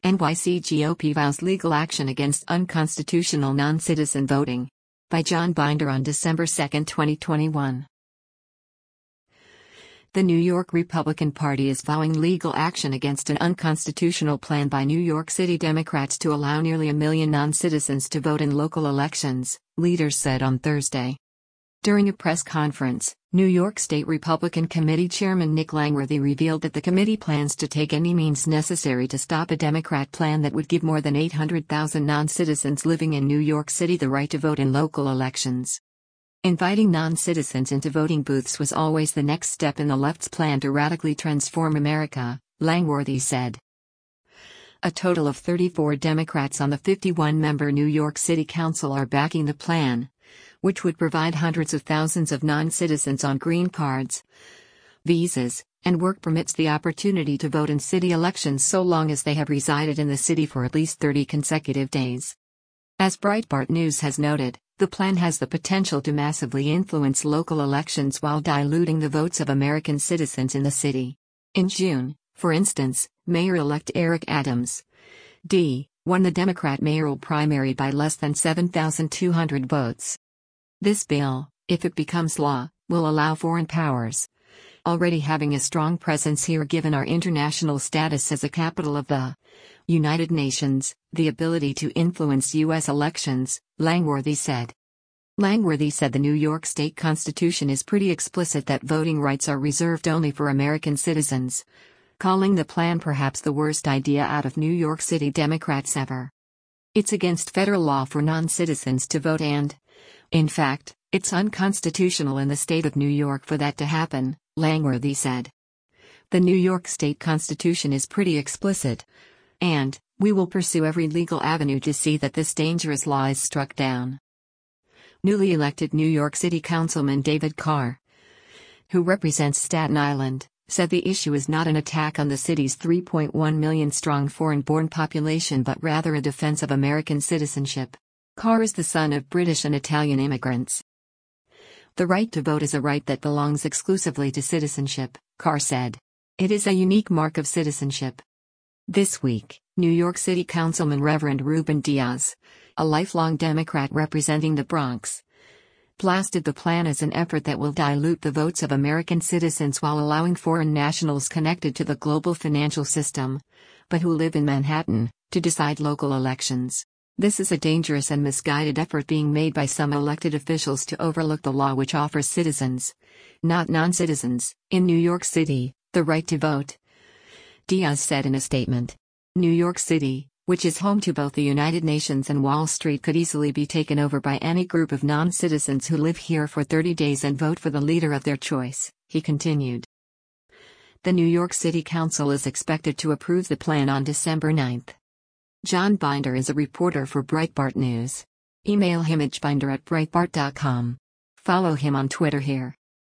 NYC GOP vows legal action against unconstitutional non-citizen voting. By John Binder on December 2, 2021. The New York Republican Party is vowing legal action against an unconstitutional plan by New York City Democrats to allow nearly 1 million non-citizens to vote in local elections, leaders said on Thursday. During a press conference, New York State Republican Committee Chairman Nick Langworthy revealed that the committee plans to take any means necessary to stop a Democrat plan that would give more than 800,000 non-citizens living in New York City the right to vote in local elections. Inviting non-citizens into voting booths was always the next step in the left's plan to radically transform America, Langworthy said. A total of 34 Democrats on the 51-member New York City Council are backing the plan, which would provide hundreds of thousands of non-citizens on green cards, visas, and work permits the opportunity to vote in city elections so long as they have resided in the city for at least 30 consecutive days. As Breitbart News has noted, the plan has the potential to massively influence local elections while diluting the votes of American citizens in the city. In June, for instance, Mayor-elect Eric Adams, D., won the Democrat mayoral primary by less than 7,200 votes. This bill, if it becomes law, will allow foreign powers, already having a strong presence here given our international status as a capital of the United Nations, the ability to influence U.S. elections, Langworthy said. Langworthy said the New York State Constitution is pretty explicit that voting rights are reserved only for American citizens, calling the plan perhaps the worst idea out of New York City Democrats ever. It's against federal law for non-citizens to vote and, in fact, it's unconstitutional in the state of New York for that to happen, Langworthy said. The New York State Constitution is pretty explicit, and we will pursue every legal avenue to see that this dangerous law is struck down. Newly elected New York City Councilman David Carr, who represents Staten Island, said the issue is not an attack on the city's 3.1 million strong foreign-born population but rather a defense of American citizenship. Carr is the son of British and Italian immigrants. The right to vote is a right that belongs exclusively to citizenship, Carr said. It is a unique mark of citizenship. This week, New York City Councilman Reverend Ruben Diaz, a lifelong Democrat representing the Bronx, blasted the plan as an effort that will dilute the votes of American citizens while allowing foreign nationals connected to the global financial system, but who live in Manhattan, to decide local elections. This is a dangerous and misguided effort being made by some elected officials to overlook the law which offers citizens, not non-citizens, in New York City, the right to vote, Diaz said in a statement. New York City, which is home to both the United Nations and Wall Street, could easily be taken over by any group of non-citizens who live here for 30 days and vote for the leader of their choice, he continued. The New York City Council is expected to approve the plan on December 9. John Binder is a reporter for Breitbart News. Email him at binder@breitbart.com. Follow him on Twitter here.